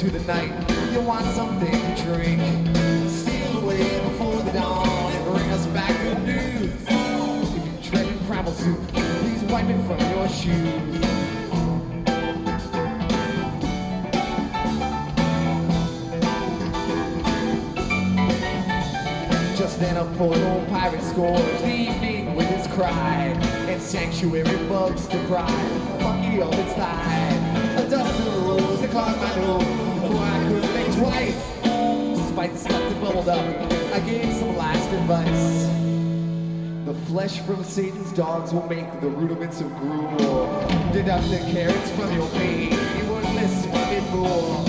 into the night. You want something to drink. Steal away before the dawn and bring us back good news. If you're dreading primal soup, please wipe it from your shoes. Just then a poor old pirate scores the evening with his cry, and sanctuary bugs to cry, monkey up its thigh. A dust arose that clogged my nose before I could think twice. Despite the stuff that bubbled up, I gave some last advice. The flesh from Satan's dogs will make the rudiments of gruel. Deduct the carrots from your pain, you worthless fucking fool.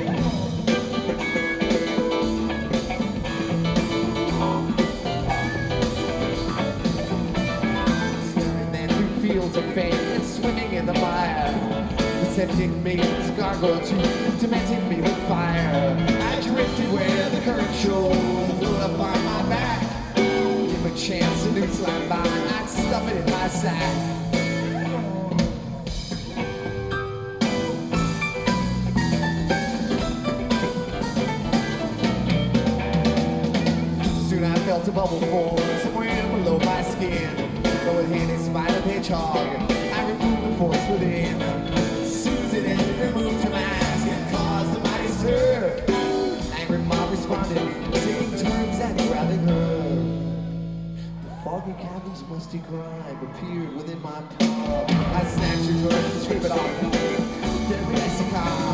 Fields of fame and swimming in the mire. The septic maidens gargle to dementing me with fire. I drifted where the current shows and blew up on my back. Give a chance a new slime by, I'd stuff it in my sack. Soon I felt a bubble form somewhere below my skin. Though it hit in spite of hedgehog, I removed the force within. Susan and removed her mask and caused a mighty stir. Angry mob responded, taking turns at grabbing her. The foggy cavern's musty grime appeared within my palm. I snatched her torch and scraped it off. Then we let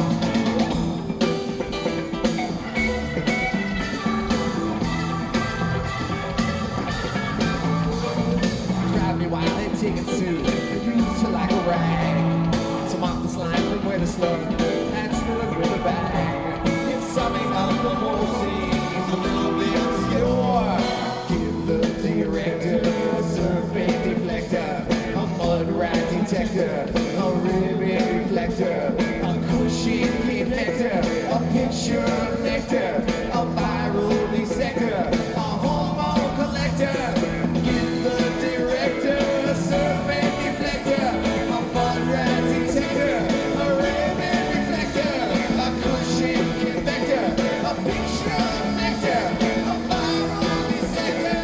while they take it soon, they used her like a rag to mop the slime from where the slug had slid with a bag. It's summing up the whole scene, a little bit obscure. Give the director a serpent deflector, a mud rat detector, a ribbon reflector, a cushion connector, a picture of nectar, a viral dissector, a hormone collector. Give the director serpent deflector, a mud rat detector, a ribbon reflector, a cushion convector, a picture of nectar, a viral dissector.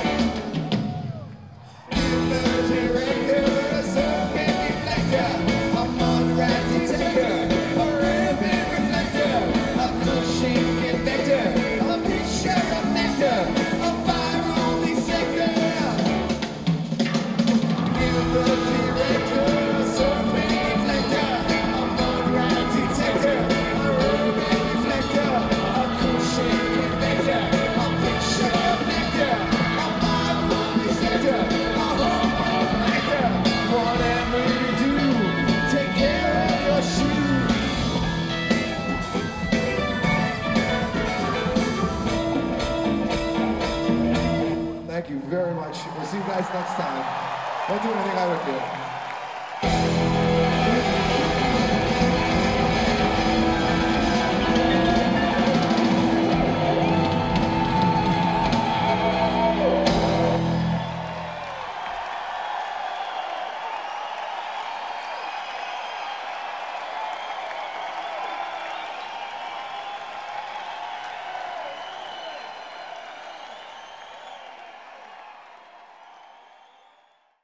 Give the director a serpent deflector, a mud rat detector, a ribbon reflector, a cushion convector, a picture of nectar, a viral dissector. The director, a serpent deflector, a mud rat detector, a ribbon reflector, a cushion convector, a picture of nectar, a viral dissector, a hormone nectar. Whatever you do, take care of your shoes. Thank you very much. We'll see you guys next time. Don't do anything I would do.